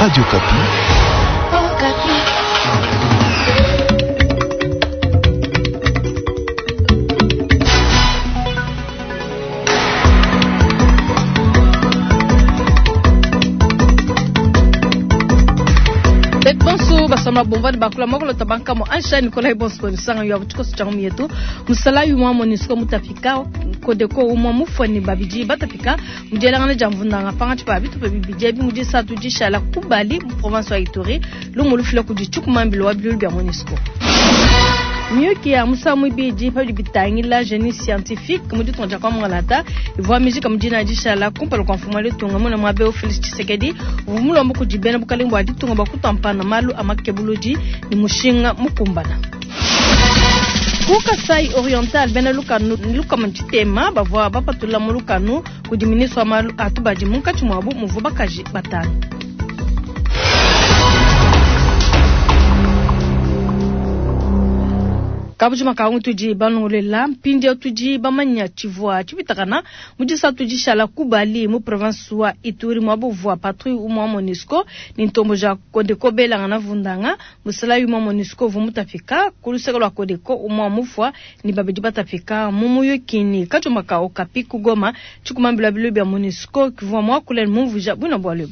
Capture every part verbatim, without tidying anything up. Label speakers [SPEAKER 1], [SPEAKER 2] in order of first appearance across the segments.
[SPEAKER 1] Radio Kapi. Oh, Kapi.
[SPEAKER 2] Bonso basama bomba bakula makolo tabanka mo ansha Nicolas Bonso ni sanga yo abutuko changu yetu musala yu mwa monisco mutafika kodeko umwa mufoni babiji batafika mjela ngana jamvunda ngapanga tipa bitu babiji bi muje satu jishala kubali mu province wa Ituri lumulufila kujichukuma mbilo wa bilu bya monisco mieux qui a musa mubiji pa bitangi la génie scientifique mudi tonja kwa mwanata ivoa musique mjina jishala kumpa lo konfuma le tunga mona mwabe o Félix Tshisekedi vumulo mbuku jibena bukalimbo adi tunga bakutampana malu amakebuluji ni mushinga mukumbana Kasai oriental bena lukanu luka manchitema bavwa bapatula mulukanu kudiminiswa malu atubaji munkati mwabu muvuba kaji batanu Kabujuma kaungu tuji banulela mpindi tuji bamanya chivwa chibitakana mujisa tuji shala kubali mu province wa Ituri mwabuvu patrouille umwa monisco ni ntombo ja kodeko bela ngana vundanga musala yu monisco vumutafika kuluseka kodeko umwa mufwa ni babeji batafika mumuyo kini kachuma ka okapi kugoma chikumambila bilu bya monisco kivwa mwa kulen mumvuja buna bwale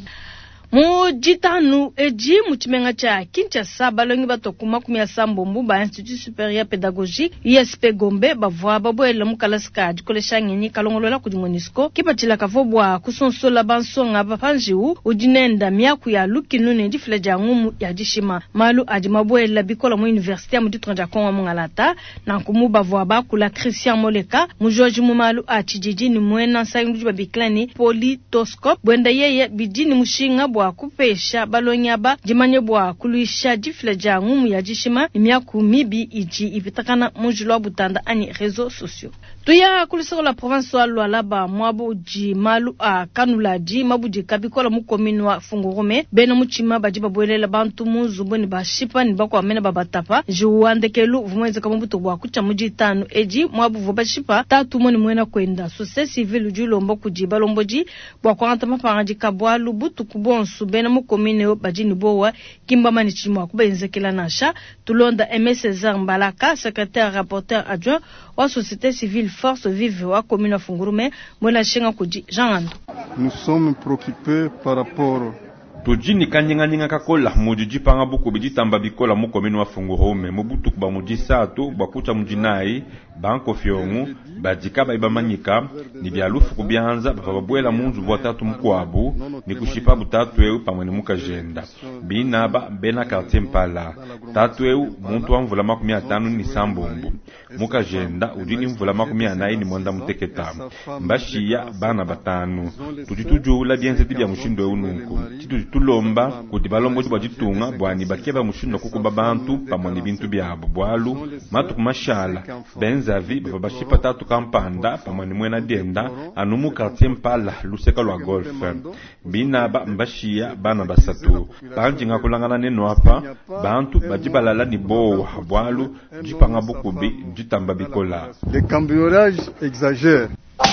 [SPEAKER 2] Mujitanu eji muchimenga cha Kinshasa balongi batokuma kumya sambombu ba Institut Supérieur Pédagogique I S P Gombe bavwa babwela mukalaska dikolesha nyenyi kalongolola ku monisco kipatila kavobwa kusonsola bansonga bapanjiu ujinenda miaku ya lukinune ndifile jangumu ya jishima malu ajimabwela bikola mu université ya muditonja konwa mungalata na kumu bavwa bakula Christian Moleka mujoji mu malu achijiji ni mwena sayindu babiklani politoscope bwenda yeye bidini mushinga bwa kupesha balonyaba jimanye bwa kuluisha jifle jangumu ya jishima imyaku mibi iji ipitakana mujulwa butanda ani réseaux sociaux tuya kulisoko la province wa Lualaba mwabu ji malu a kanulaji mabuji kabikola mu commune wa Fungurome bena muchima baji babwelela bantu muzubo ni bashipa ni bako amena babatapa juwandekelu vumweze kamubuto bwa kucha muji tanu eji mwabu vobashipa tatu moni mwena kwenda société civile julombo kujiba lomboji bwa kwanta mapangaji kabwalu butu kubonsu bena mu commune baji ni bowa kimba mani chimwa kubenzekela nasha tulonda M S César Mbalaka secrétaire rapporteur adjoint wa société civile force vive wa commune wa Fungurume mwela shinga kuji Jean.
[SPEAKER 3] Nous sommes préoccupés par rapport
[SPEAKER 4] Tujini kanyinga nyinga kakola mujiji panga buku biji tamba bikola mu commune wa Fungurume mubutu kuba muji satu bakucha mujinai banko fiongu bajika baibamanyika ni byalufu kubyanza bababwela munzu bwa tatu mkwabu ni kushipa butatu eu pamwe mukajenda binaba bena quartier mpala tatu eu muntu wa mvula makumi atanu ni sambombu mukajenda udini mvula makumi anayi ni mwanda muteketa mbashiya bana batanu tutitujula byenze bya mushindo eu nunku titu tulomba kuti balombo bwa jitunga bwani bakeba mushindo kukuba bantu pamwe ni bintu byabo bwalu matu kumashala benzavi babashipa tatu kampanda pamwe ni mwena denda anumu quartier mpala luseka lwa golf binaba mbashiya bana basatu banji ngakulangana neno apa bantu bajibalala ni bowa bwalu jipanga bukubi jitamba bikola.
[SPEAKER 3] Les cambriolages exagèrent.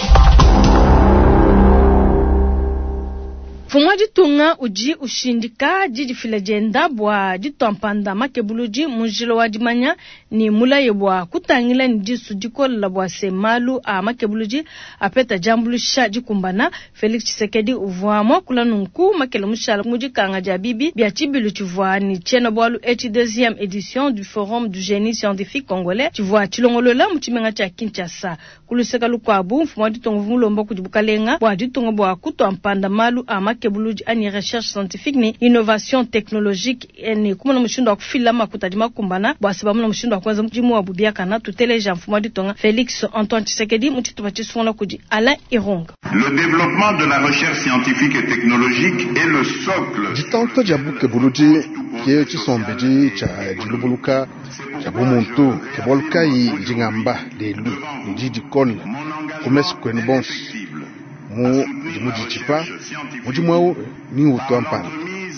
[SPEAKER 2] Fumwa jitunga uji ushindika jiji filajenda bwa jitompanda makebuluji mujilo wajimanya ni mula yebwa kutangila ni jisu jikola bwa semalu a makebuluji apeta jambulusha jikumbana Félix Tshisekedi uvuamo kula nunku makele mushala mujikanga jabibi bia chibilu chivwa ni chena bwalu H deuxième édition du forum du génie scientifique congolais chivwa chilongolola mchimenga cha Kinshasa kuluseka lukwabu mfumwa jitunga vumulombo kujibukalenga bwa jitunga bwa kutompanda malu a kebuluji ani recherche scientifique ni innovation technologique ni kumuna mushindo wa kufila makutaji makumbana bwasiba muna mushindo wa kwanza mjimu wa bubiaka na tuteleja mfumo ditonga Félix Antoine Tshisekedi mutito bachisona kuji Alain Ironga.
[SPEAKER 5] Le développement de la recherche scientifique et technologique est le socle.
[SPEAKER 3] Jitanto jabu kebuluji kie chisombeji cha jilubuluka jabu muntu kebolka yi jingamba delu njiji kon kumesu kweni bons mu muji chipa muji mwao ni utompana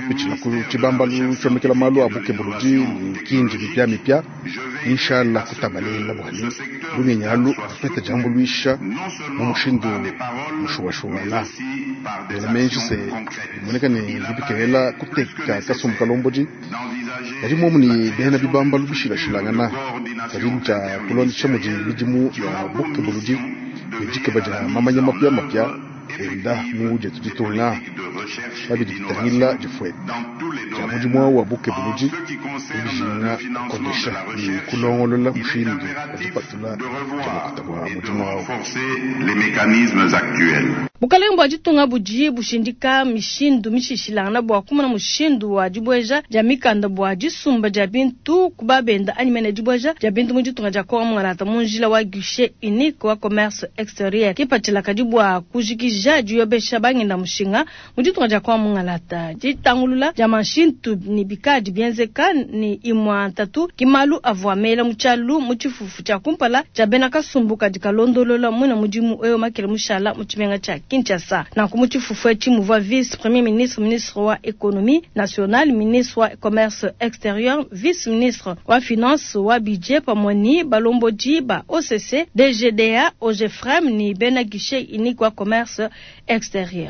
[SPEAKER 3] pichila kuchibambalu chomekela malu abuke buluji kinji mipya mipya inshallah kutabalela bwani lumenyalu pete jambo luisha mumushindu mushuwashuwana ela menji se muneka ni bibikela kuteka kasum kalomboji yari mo muni bena bibambalu bishira shilangana tarinja kuloni chamuji bijimu ya buke buluji yijike baja mamanya mapya mapya enda muje tujitunga babi ditangila jifwe jamuji mwa wa buke buluji bijinga kondisha ni kulongolola mushindi ajipatula jamakutwa mujimwa
[SPEAKER 5] les mécanismes actuels.
[SPEAKER 2] Bukalembo ajitunga buji bushindika mishindu mishishilana bwa kumana mushindu wa jibweja jamikanda bwa jisumba jabintu kubabenda animene jibweja jabintu mujitunga jakwa mwanata munjila wa guichet unique wa commerce extérieur kipatila kadibwa kujikija juyobesha banginda mushinga mujitunga jakwa mwanata jitangulula jamashintu ni bikaji bienzeka ni imwa tatu kimalu avwamela muchalu muchifufu cha kumpala jabena kasumbuka dikalondolola muna mujimu eyo makele mushala muchimenga cha Kinshasa na kumuchifufu chimuva vice premier ministre ministre wa économie nationale ministre wa commerce extérieur vice ministre wa finance wa budget pamoni balomboji ba O C C D G D A O G F R E M ni bena guichet unique wa commerce extérieur.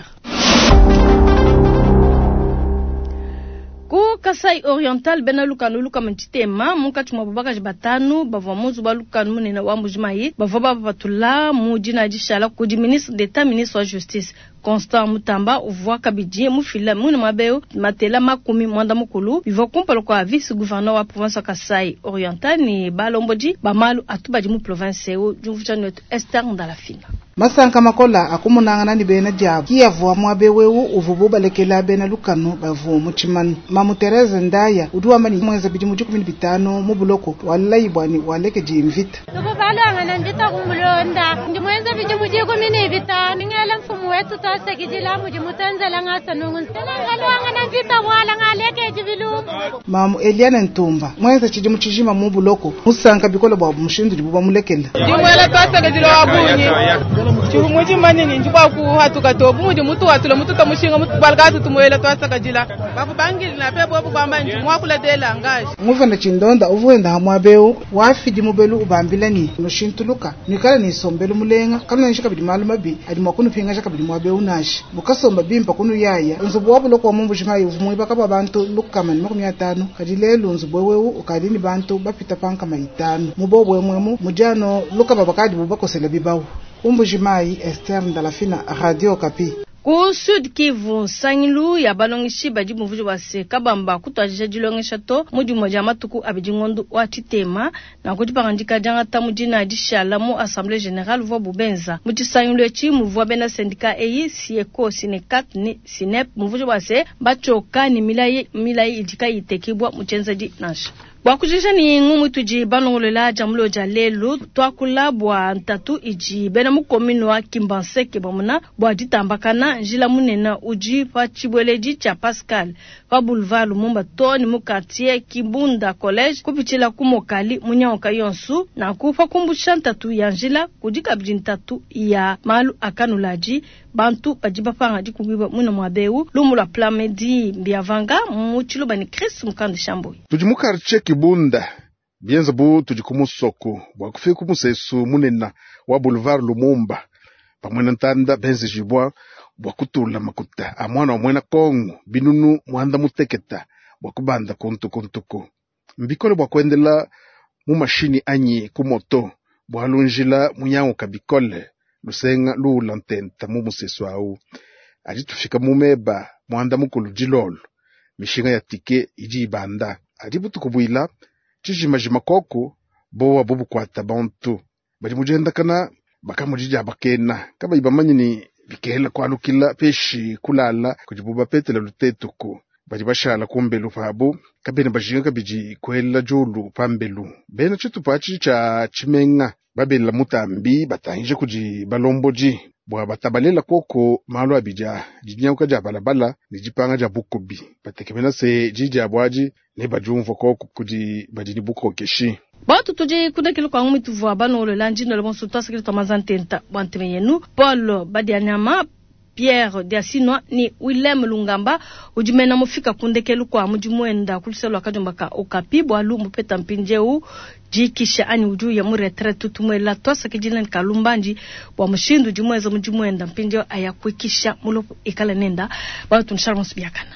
[SPEAKER 2] Ku Kasai Oriental bena lukanu luka mchitema mukati mababaka jibatanu bava muzu balukanu munena wa mujimai bava baba patula mujina jishala kudi ministre d'état ministre wa justice Constant Mutamba uvwa kabidie mufila muna mabeo matela makumi mwanda mukulu bivo kumpalo kwa vice gouverneur wa province Kasai Oriental ni balomboji bamalu atubaji mu province eu juvucha notre externe dans la fina.
[SPEAKER 6] Masanka makola akumunangana ni bena jabu kia vwa mwabe wewu uvubu balekela bena lukanu bavu muchiman mamu Teresa Ndaya uduwa mani mweza biji mujuku mini bitano mubuloko wala ibwani waleke jimvita
[SPEAKER 1] tuko balanga na mbita kumulonda ndi mweza biji mujuku mini bitano ngala mfumu wetu tose kijila muji mutanzala ngasa nungun tenangalwanga na mbita wala ngaleke jibilu
[SPEAKER 6] mamu Eliana Ntumba mweza chiji muchijima mubuloko musanka bikola bwa mushindu jibuba mulekela
[SPEAKER 7] jimwela tose kijila wabunyi Chumuji manini njikwa ku hatuka to bumuji mutu watula mutu tamushinga mutu balgatu tumuela twasa kajila babu bangili na pebo babu bamba njimwa kula dela ngaji
[SPEAKER 6] nguvenda chindonda uvuenda hamwabeu wafiji mubelu ubambilani noshintuluka nikala ni sombelu mulenga kamna nshika bidi maluma bi adi makunu pinga shaka bidi mwabeu nashi bukasomba bimpa kunu yaya nzubu wabulo kwa mumbu shimayi uvumui baka babantu lukama ni makumi atano kadilelu nzubu wewu ukadini bantu bapita panka maitano mubobo mwemu mujano luka babakadi bubakosela bibawu Umbujimai externe dans la fina Radio Kapi.
[SPEAKER 2] Ku Sud Kivu sangilu ya balongishi baji muvujo wase kabamba kutwajija jilongisha to muji moja matuku abijingondu watitema na kujipangandika janga tamujina jishala mu Assemblée Générale vo bubenza muji sangilu echi muvwa bena syndicat eyi sieko sinekat ni sinep muvujo wase bachoka ni milayi milayi ijika itekibwa muchenzaji nasha Wakujisha ni ngumu tuji banongolela jamulo jalelu tuakula bwa ntatu iji bena mukomino wa Kimbanseke bamuna bwa ditambakana njila munena uji pa chibweleji cha Pascal pa boulevard Lumumba toni mu quartier Kibunda College kupichila kumokali munyaoka yonsu na kufa kumbusha ntatu ya njila kujika bji ntatu ya malu akanulaji bantu bajiba panga jikubiba muna mwabeu lumula plamedi mbiavanga muchilo bani Chris Mukandi Shamboy
[SPEAKER 3] tuji quartier Kibunda bienza bu tuji kumusoko bwa kufika kumusesu munena wa boulevard Lumumba pamwena ntanda benzi jibwa bwa kutula makuta amwana omwena kongo binunu mwanda muteketa bwa kubanda kontu kontuko mbikole bwa kwendela mu mashini anyi kumoto bwa lunjila munyango kabikole lusenga lula ntenta mu musesu au ajitufika mumeba mwanda mukulu jilolo mishinga ya tike iji banda adibutu kubuila chijimajima koko bowa bobu kwata bantu bali mujenda kana bakamujija bakena kaba ibamanyini bikela kwalukila peshi kulala kujibuba petela lutetuko bali bashala kumbelu fabo kabene bajinga kabiji kwela julu pambelu bena chitu pachi cha chimenga babela mutambi batanje kuji balomboji bwa batabalela koko malo abija jinyauka ja balabala nijipanga ja bukubi batekemena se jija bwaji ne bajumvo koko kuji bajini buko keshi
[SPEAKER 2] Batu tuji kudakilo kwa ngumi tuvu abano ule lanjino le bonsu tuwa sekreto mazantenta bwantime yenu Paul Badianyama Pierre Diasino ni Willem Lungamba ujimena mufika kundekelu kwa mujimwenda kuliselo akajombaka okapibwa lu mupeta mpinjeu jikisha ani uju ya muretre tutumwela tosa kijilani kalumbanji wa mshindu jimweza mujimwenda mpinjeu ayakwikisha mulopo ikala nenda ba tunshara msubiakana